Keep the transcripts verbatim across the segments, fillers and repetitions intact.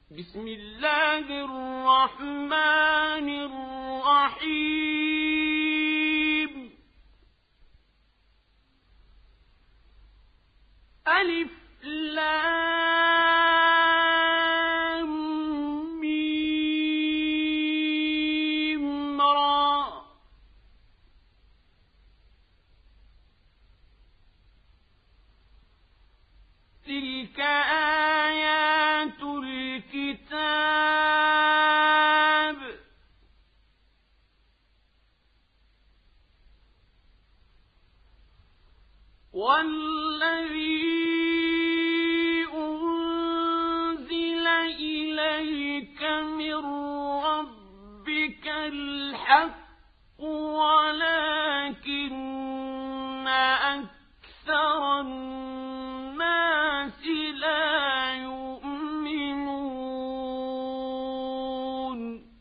بسم الله الرحمن الرحيم. ألف لام ميم را. تلك آيات الكتاب. والذي أنزل إليك من ربك الحق ولكن أكثر الناس لا يؤمنون.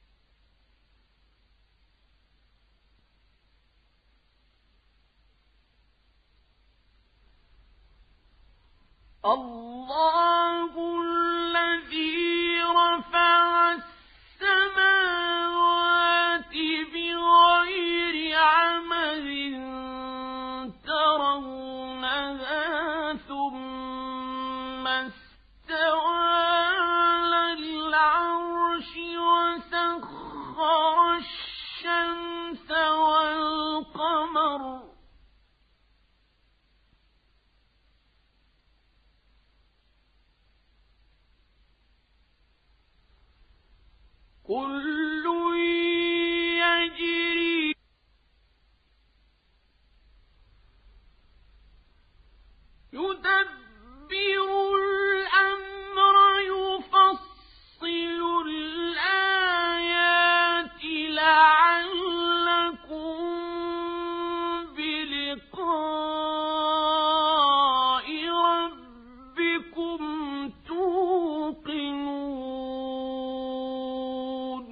الله الذي رفع السماوات بغير عمد ترونها ثم استوى على العرش وسخر الشمس والقمر كل يجري يدبر الأمر يفصل الآيات لعلكم بلقاء ربكم توقنون.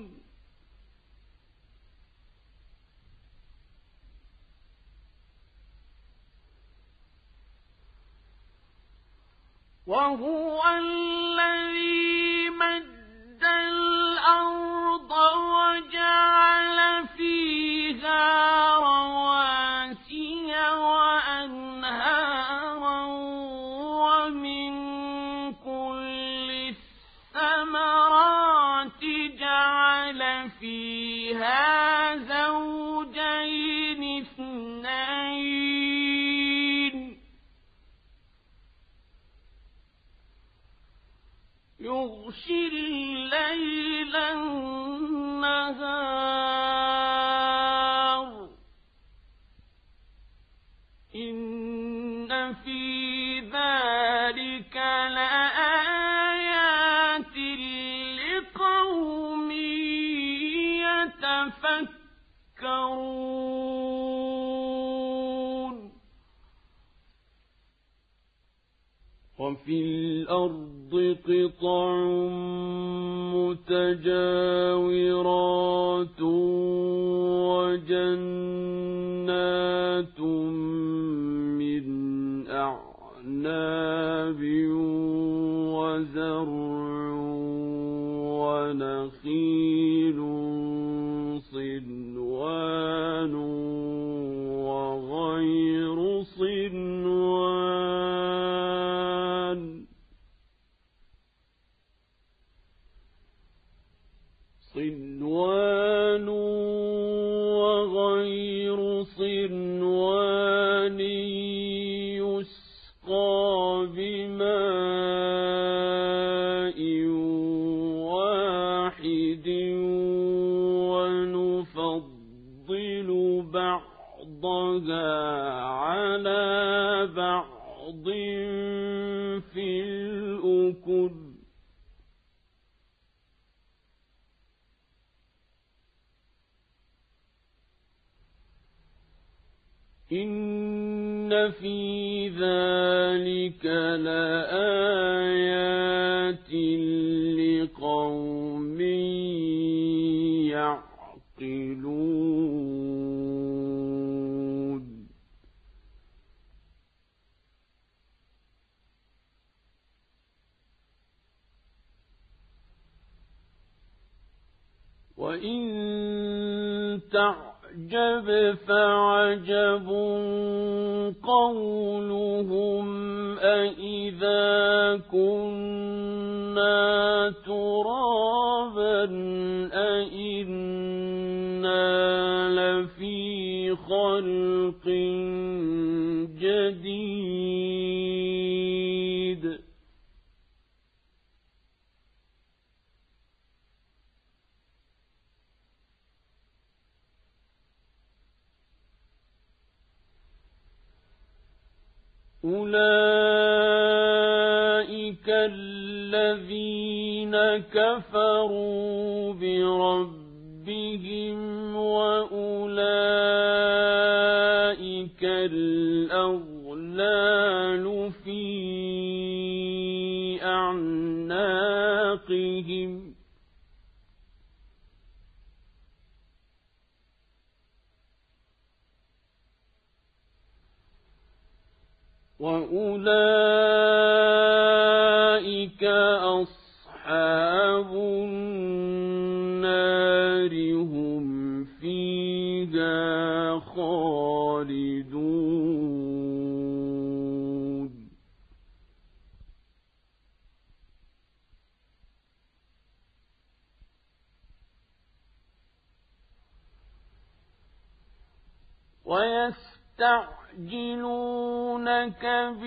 وهو الذي مد الأرض وجعل فيها رواسي وأنهارا ومن كل الثمرات جعل فيها زوجين اثنين يغشي الليل النهار إن في ذلك لآيات لقوم يتفكرون. وفي الأرض قطع متجاورات وجنات من أعناب وزرع ونخيل صنوان وغير صنوان صنوان وغير صنوان يسقى بماء واحد ونفضل بعضها على بعض في الأكل إن في ذلك لآيات لقوم يعقلون. وإن تعجب فعجب قولهم أإذا كنا ترابا أإنا لفي خلق جديد أولئك الذين كفروا بربهم وأولئك الأغلال في أعناقهم وأولئك أصحاب النار هم فيها خالدون ويستعجلونك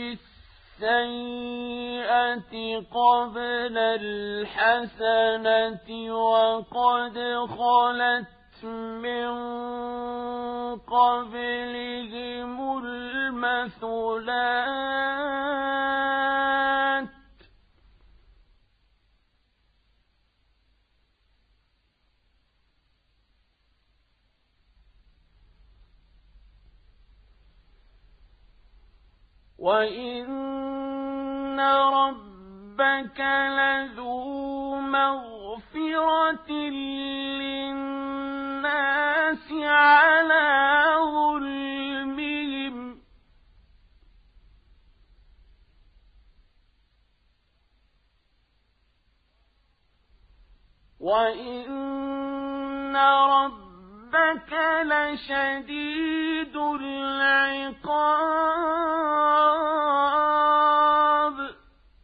بالسيئة قبل الحسنة وقد خلت من قبلهم المثلات وإن ربك لذو مغفرة للناس على ظلمهم وإن ربك لشديد العقاب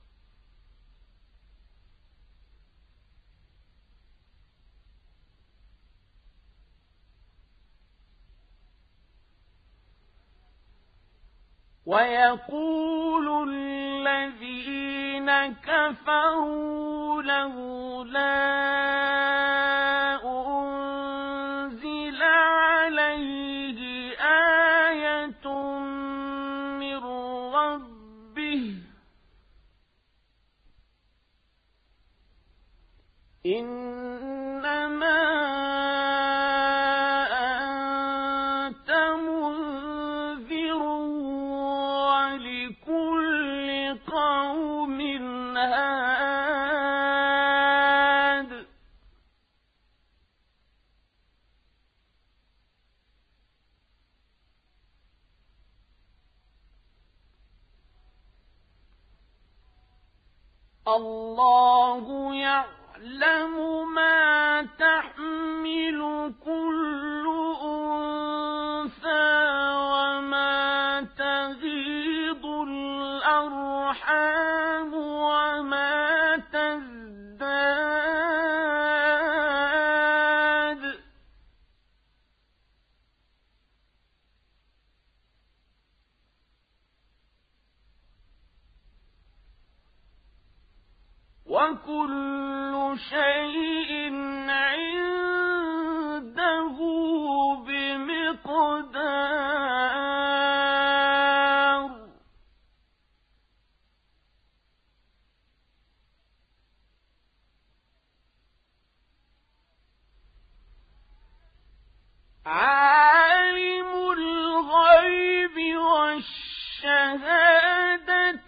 ويقول الذين كفروا لولا أنزل عليه آية من ربه إنما أنت منذر ولكل قوم هاد الله يعلم ما تحمل كل أنثى وما تغيض الأرحام وما تزداد وكل شيء عنده بمقدار عالم الغيب والشهادة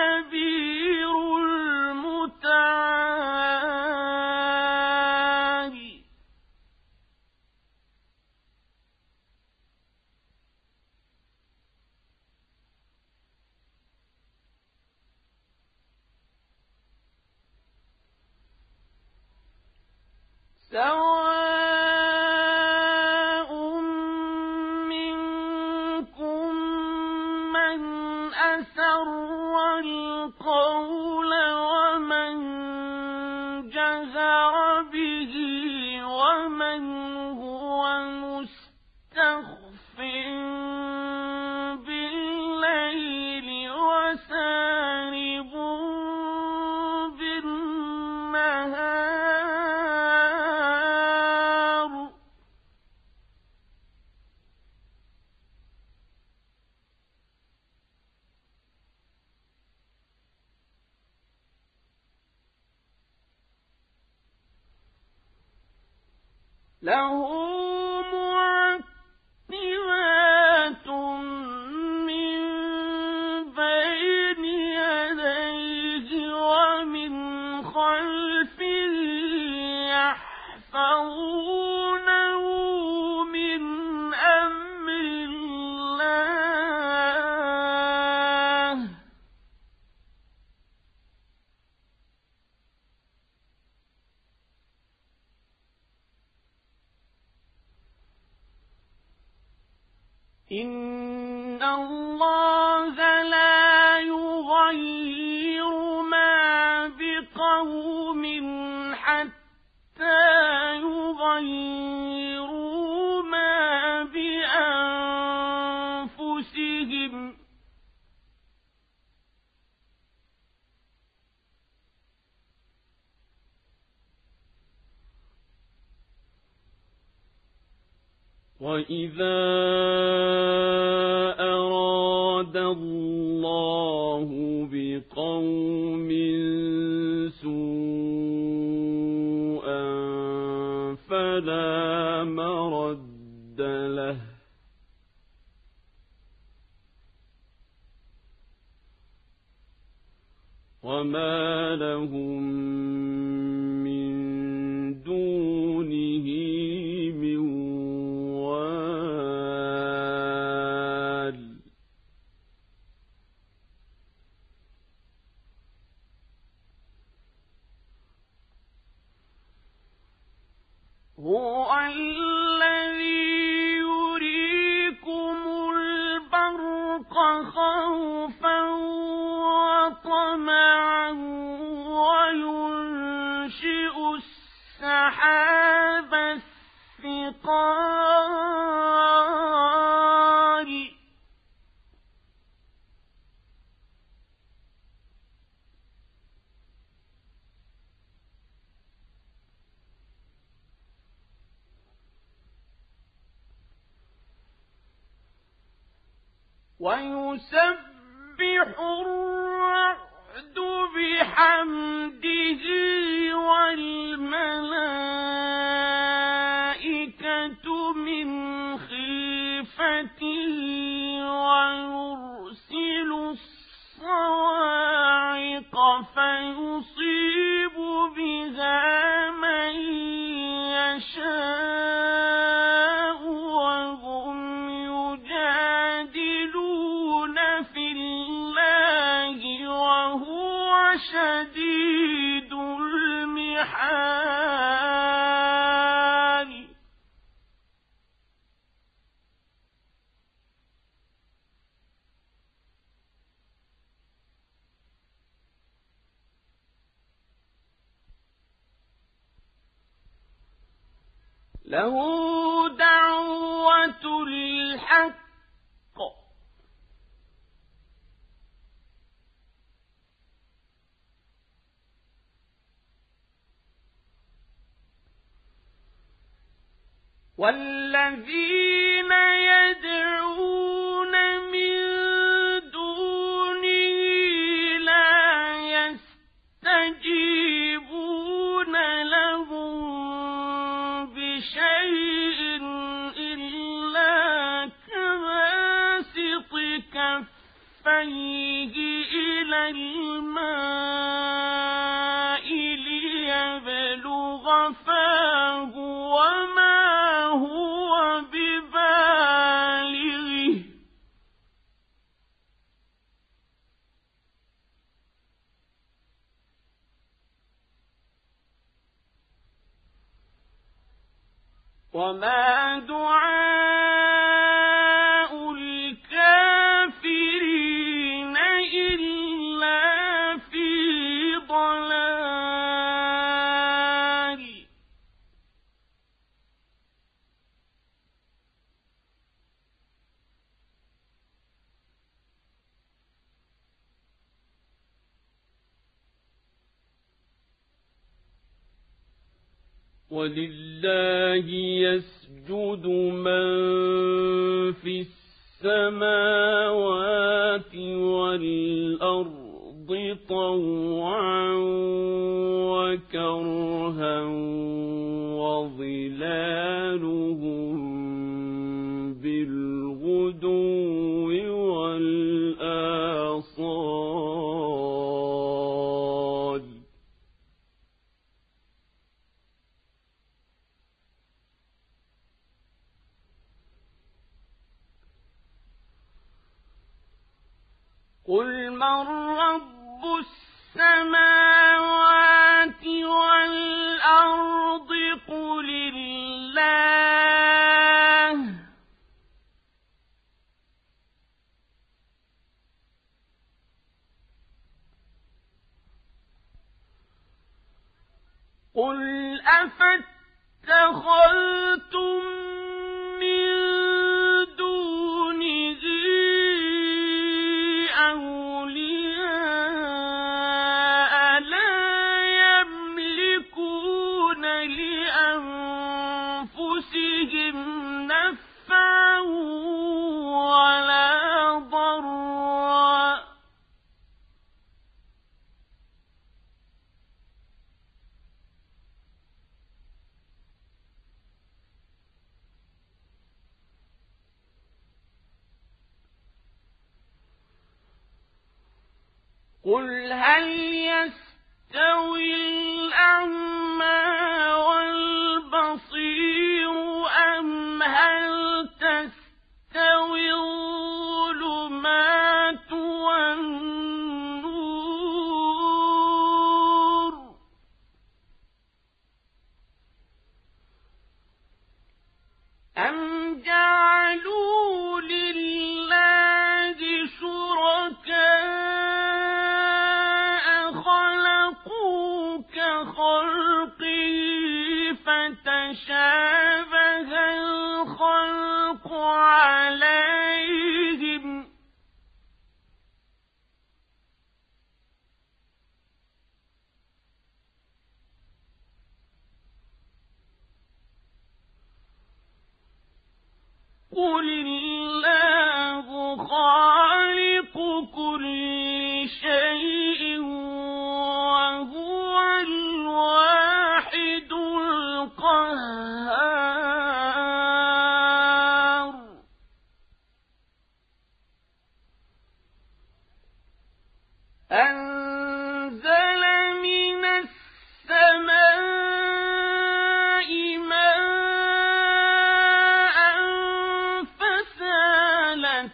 الكبير المتعال سواء منكم من أسر القول ومن جهر به ومن هو مستخف بالليل وسارب بالنهار له معقبات من بين يديه ومن خلفه يحفظونه من أمر الله إن الله لا يغير ما بقوم حتى يغيروا ما بأنفسهم وَإِذَا أَرَادَ اللَّهُ بِقَوْمٍ سُوءًا فَلَا مَرَدَّ لَهُ وَمَا لَهُم مِّن دُونِهِ مِن وَالٍ هُوَ الَّذِي يُرِيكُمُ الْبَرْقَ خَوْفًا وَطَمَعًا وَيُنشِئُ السَّحَابَ الثِّقَالَ وَيُسَبِّحُ الرَّعْدُ بِحَمْدِهِ وَالْمَلَائِكَةُ مِنْ خِيفَتِهِ وَيُرْسِلُ الصَّوَاعِقَ فَيُصِيبُ بِهَا مَن يَشَاءُ وَهُمْ يُجَادِلُونَ فِي اللَّهِ وَهُوَ شَدِيدُ الْمِحَالِ له دعوة الحق والذين يدعون من دونه لا يستجيبون لهم بشيء إلا كباسط كفيه إلى الماء ليبلغ فاه وما هو ببالغه وما دعاء الكافرين إلا في ضلال ولله يسجد من في السماوات والأرض طوعا وكرها وظلالهم بالغدو والآصال قل من رب السماوات والأرض قل الله قل أفاتخذتم من دونه أولياء لا يملكون لأنفسهم نفعا ولا ضرا قل هل يستوي الأعمى والبصير أم هل تستوي الظلمات والنور أم جعلوا لله شركاء فتشابه الخلق عليهم قل الله خالق كل شيء وهو الواحد القهار أنزل من السماء ماء فسالت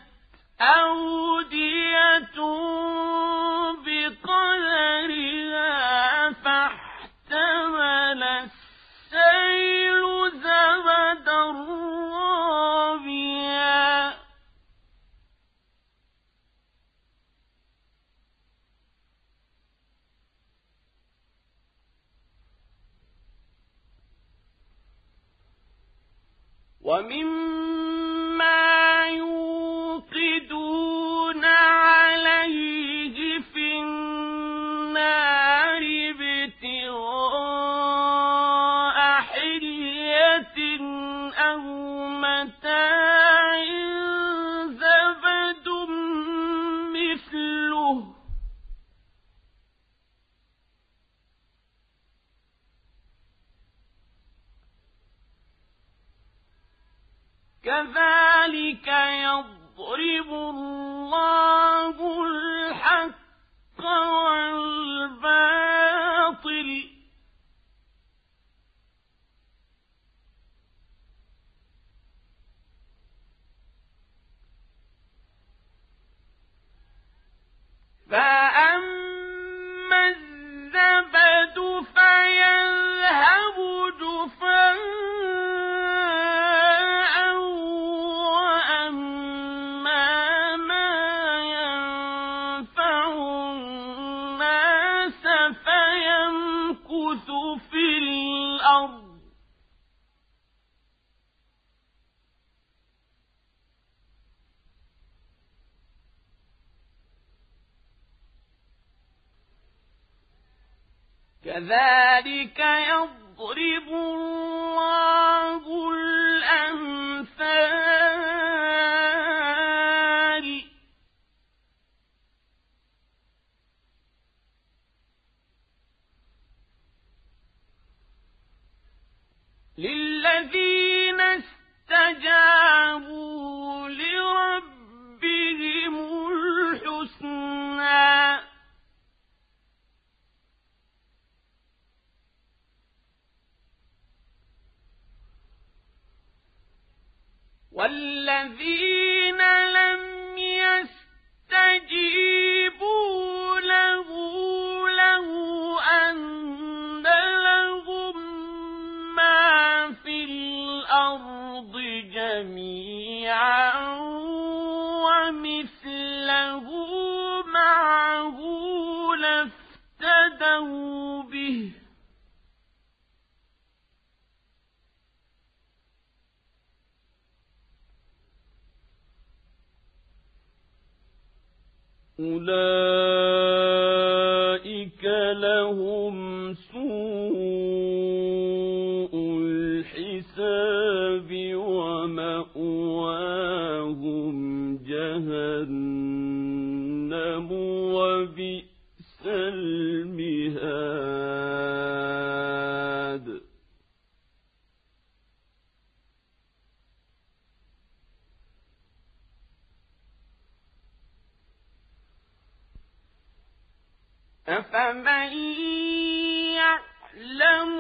أودية بقدرها فاحتمل السيل زبدا رابيا ومما يوقدون عليه في النار ابتغاء حلية أو متاع زبد مثله كذلك يضرب الله الحق والباطل فأما الزبد فيذهب جفاء كذلك يضرب الله الأمثال للذين استجابوا لربهم الحسنى والذين لم يستجيبوا له لو أن لهم ما في الأرض جميعا ومثله معه لافتدوا به أولئك لهم سوء الحساب ومأواهم جهنم وبئس المهاد أفمن يعلم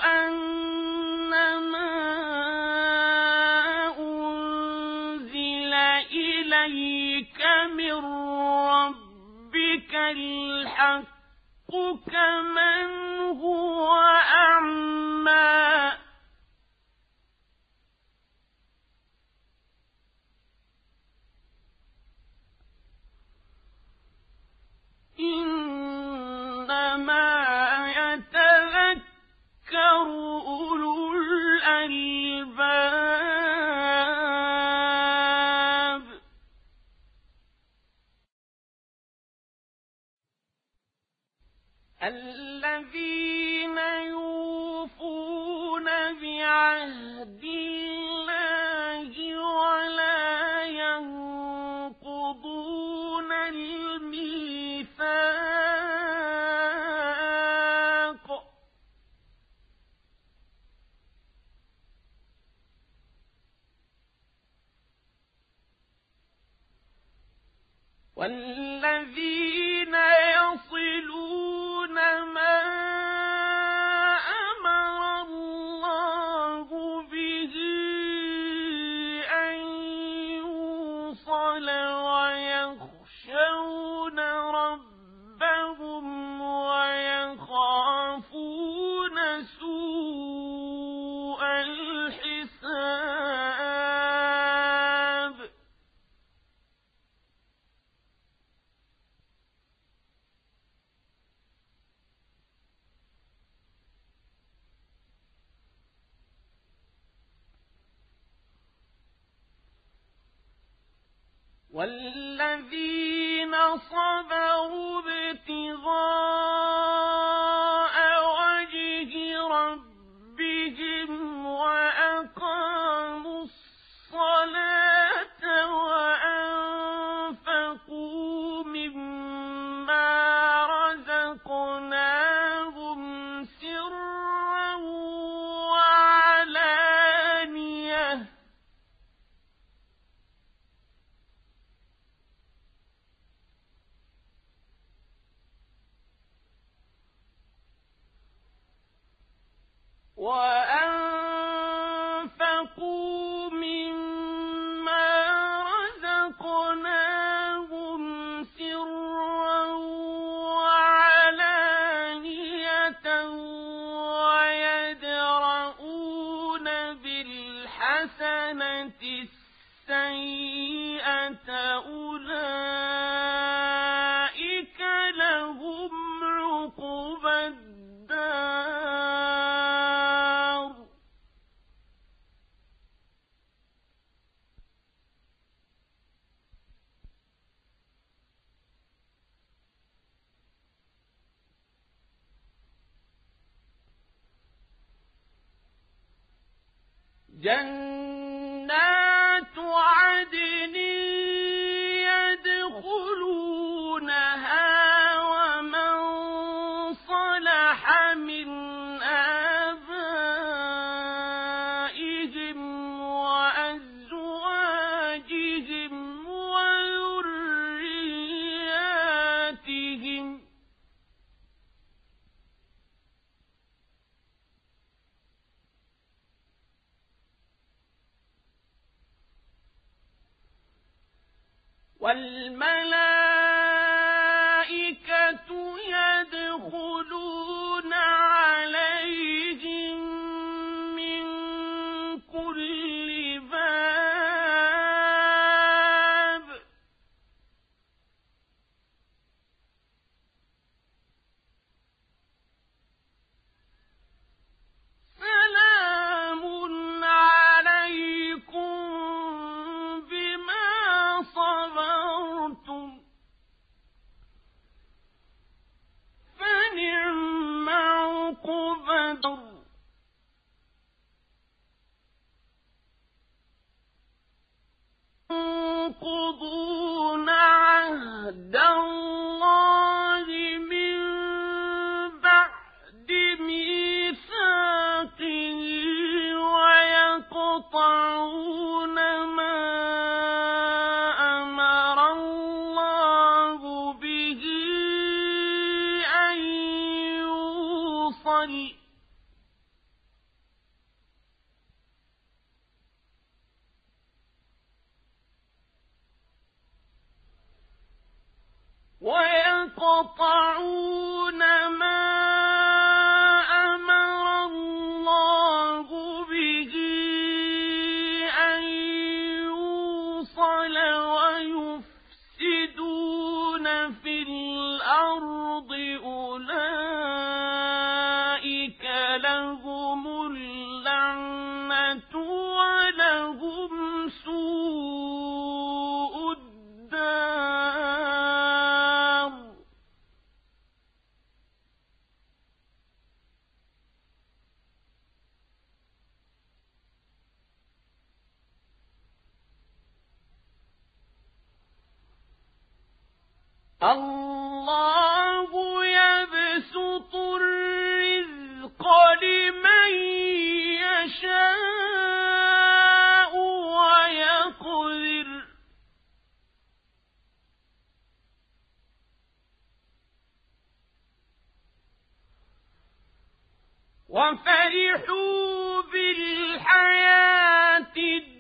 أنما أنزل إليك من ربك الحق كمن هو أعمى إنما يتذكر أولو الألباب الذين يوفون بعهد الله ولا ينقضون الميثاق والذين يصلون ما أمر الله به أن يوصل ويخشون ربهم ويخافون سوء الحساب والذين صبروا ابتغاء وجه ربهم وأقاموا الصلاة وأنفقوا مما رزقناهم سرا وعلانية وأنفقوا مما رزقناهم سرا وعلانية ويدرؤون بالحسنة السيئة أولئك لهم عقبى الدار جنات عدن يدخلونها ومن صلح من آبائهم وأزواجهم وذرياتهم والملائكة يدخلون عليهم من كل باب سلام عليكم بما صبرتم فنعم عقبى الدار ينقضون عهد الله من بعد ميثاقه ويقطعون ما أمر الله به أن يوصل ويقطعون ما أمر الله به أن يوصل ويفسدون في الأرض أولئك لهم اللعنة ولهم سوء الدار الله يبسط الرزق لمن يشاء ويقدر وفرحوا بالحياة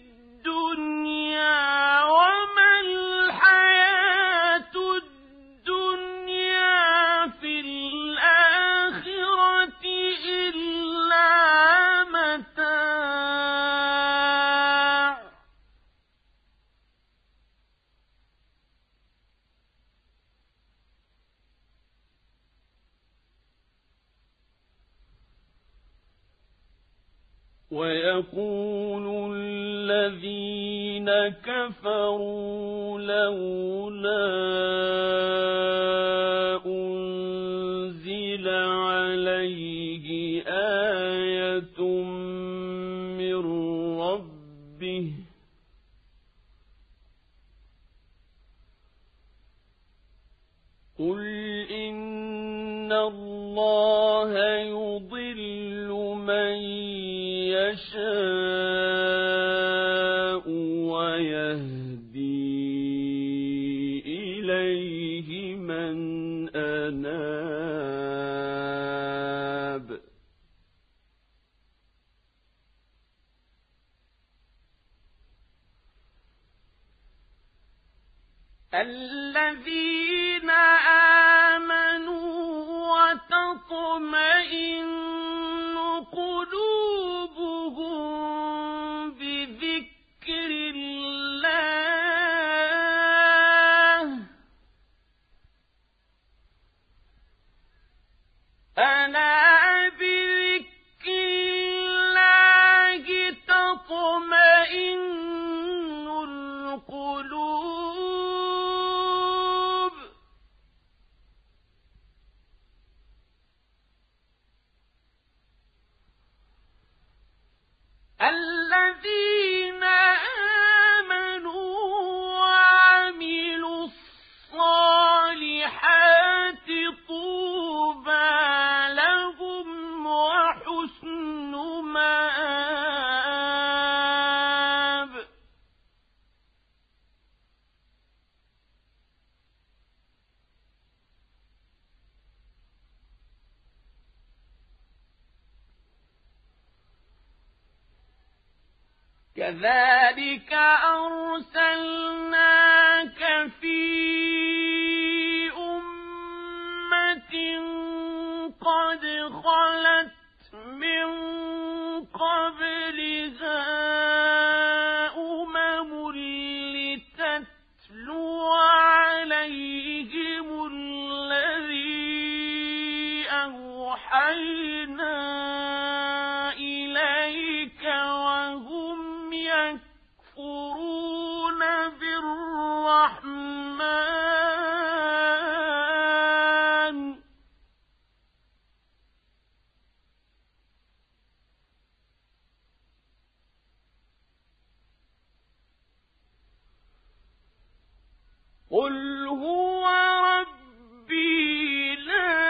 الدنيا وما الحياة الدنيا في الآخرة إلا متاع ويقول الذين كفروا لولا أنزل عليه آية من ربه قل إن الله يضل من يشاء ويهدي إليه من أناب الذين آمنوا وتطمئن قلوبهم بذكر الله ألا بذكر الله تطمئن القلوب كذلك أرسلناك في أمة قد خلت من قبلها أمم لتتلو عليهم الذي أوحينا إليك وهم يكفرون بالرحمن قل هو ربي لا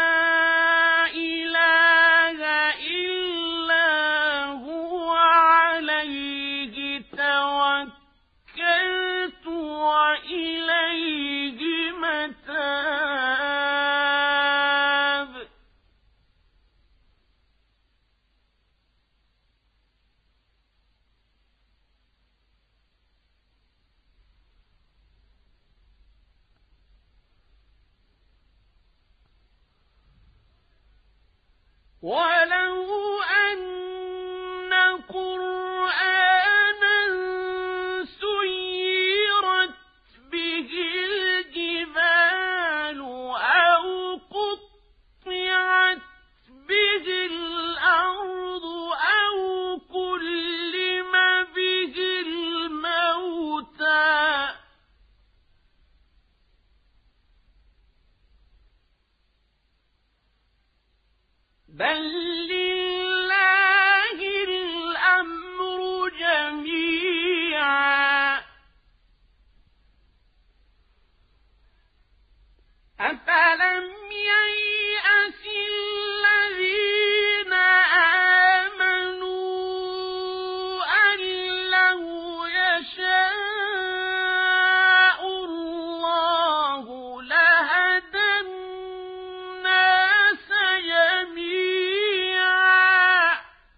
إله إلا هو عليه توكلت وإليه متاب ولو أن قرآنا سيرت به الجبال أو قطعت به الأرض أو كلم به الموتى بل لله الأمر جميعا أفلم ييأس الذين آمنوا أن لو يشاء الله لهدى الناس جميعا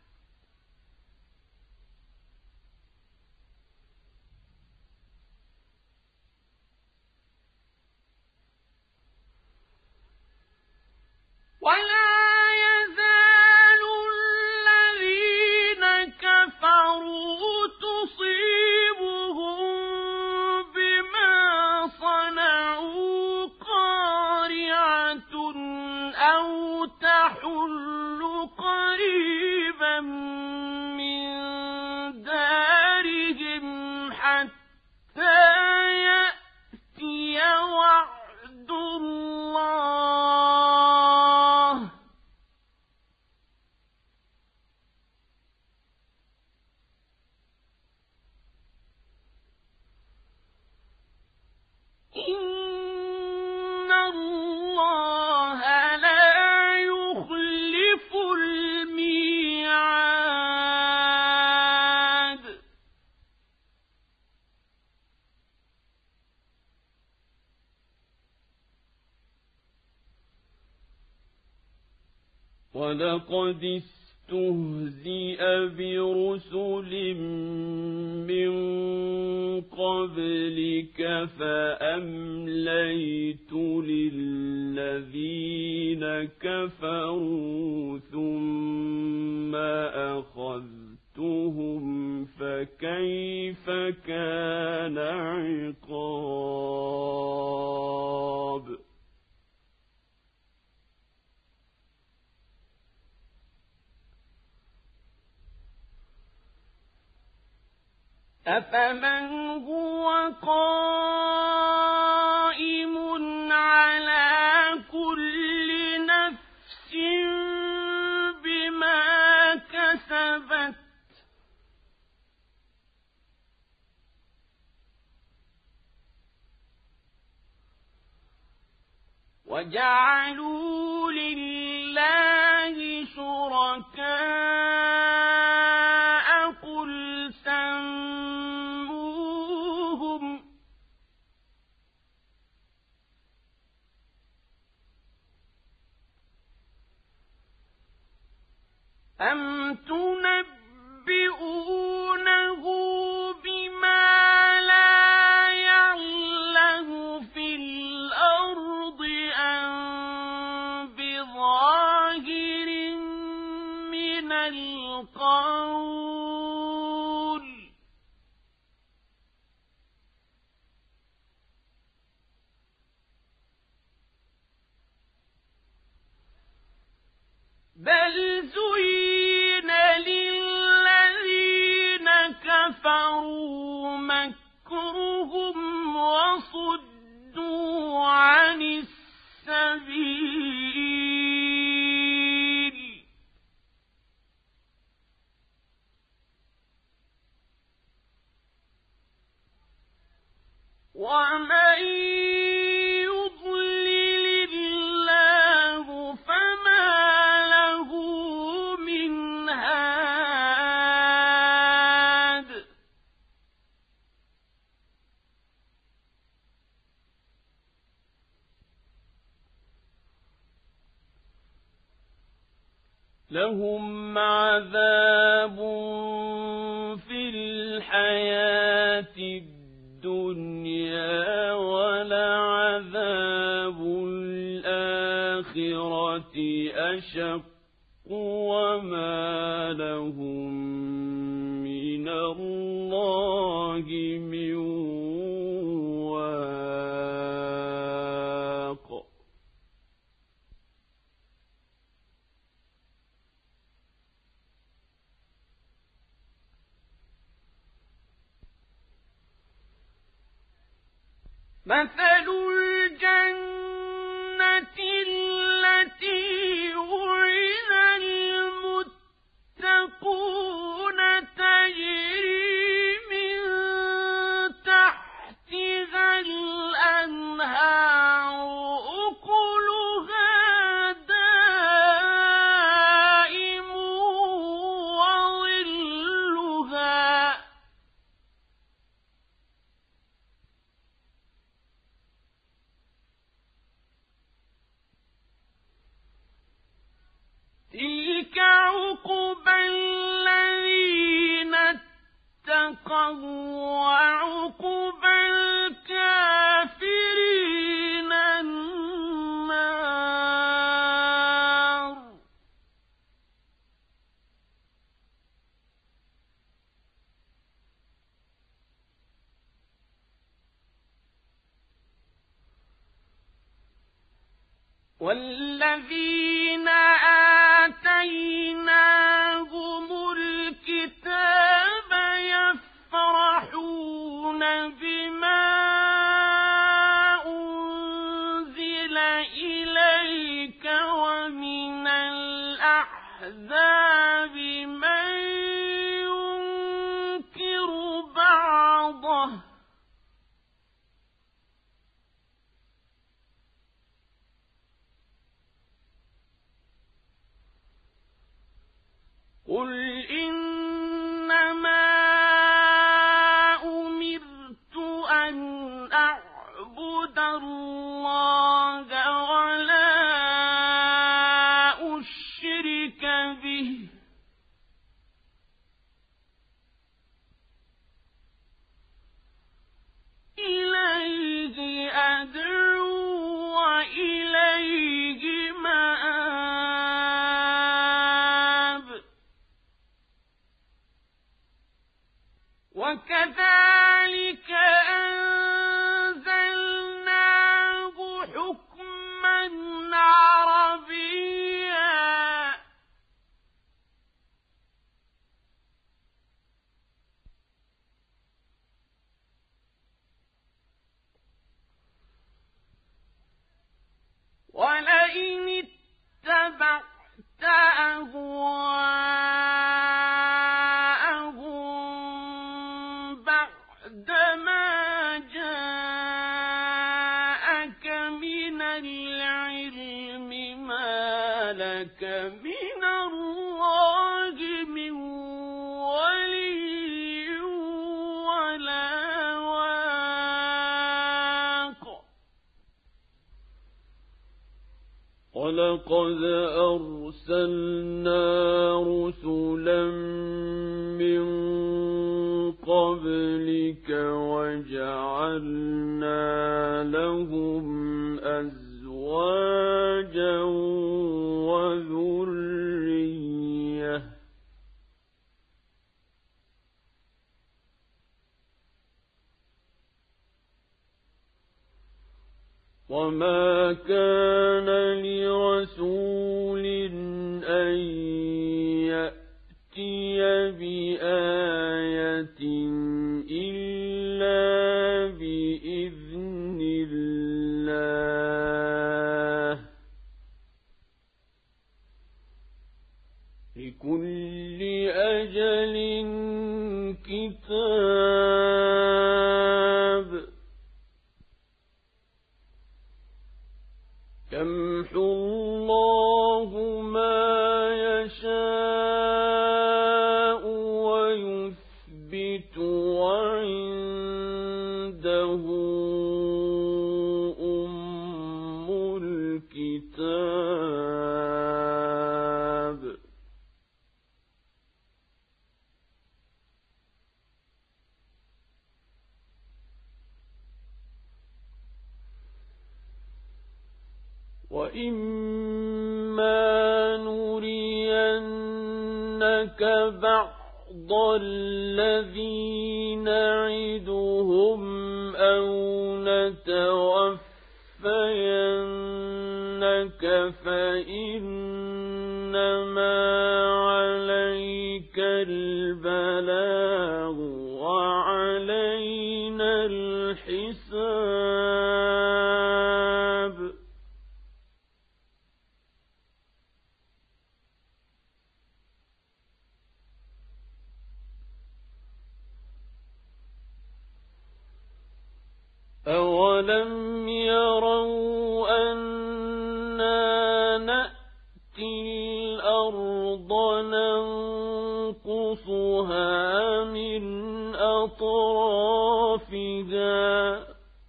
ولا يزال الذين كفروا تصيبهم بما صنعوا قارعة أو تحل قريبا من دارهم حتى يأتي وعد الله إن الله لا يخلف الميعاد ولقد استهزئ برسل من قبلك فأمليت للذين كفروا ثم أخذتهم فكيف كان عقاب أفمن هو قائم على كل نفس بما كسبت وجعلوا لله شركاء قل سموهم أم تنبئونه القول بل زين للذين كفروا مكرهم وصدوا عن السبيل ومن يضلل الله فما له من هاد لهم عذاب في الحياة الدنيا ولعذاب الآخرة أشق وما لهم من الله من واق مثل الجنة التي وعد المتقون تجري من تحتها الأنهار أكلها دائم وظلها تلك عقبى الذين اتقوا وعقبى الكافرين النار والذين آتيناهم الكتاب يفرحون بما أنزل إليك ومن الأحزاب من ينكر بعضه قل إنما أمرت أن أعبد الله ولا أشرك به إليه أدعو وإليه مآب وكذلك أنزلناه حكما عربيا ولئن اتبعت أهواءهم بعدما جاءك من العلم ما لك من الله من ولي ولا واق ولقد أرسلنا رسلا من قبلك وجعلنا لهم أزواجا وذرية وما كان لرسول أن يأتي بآية إلا بإذن الله لكل أجل كتاب يمحو الله ما يشاء ويثبت وعنده أم الكتاب وإما نرينك بعض الذي نعدهم أو نتوفينك فإنما عليك البلاغ وعلينا الحساب أولم يروا أنا نأتي الأرض ننقصها من أطرافها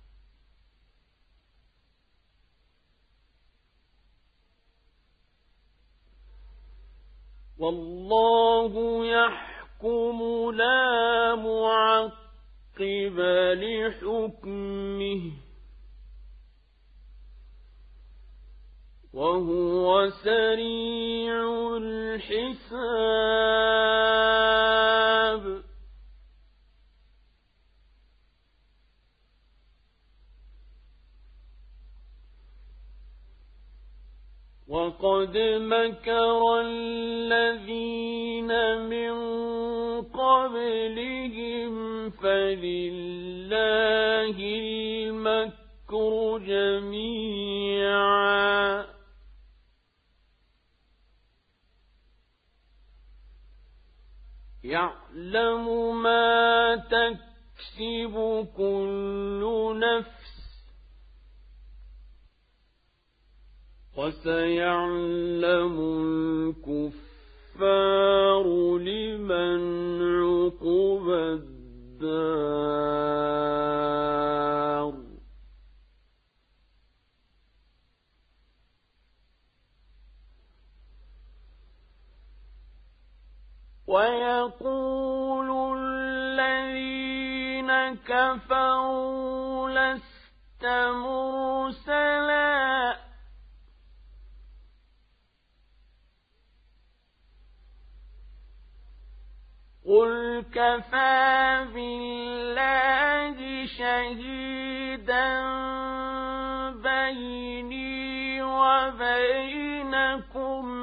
والله يحكم لا معقب لحكمه وهو سريع الحساب وقد مكر الذين من قبلهم فلله المكر جميعا يعلم ما تكسب كل نفس وسيعلم الكفار لمن عقب الدار ويقول الذين كفروا لست مرسلا قل كفى بالله شهيدا بيني وبينكم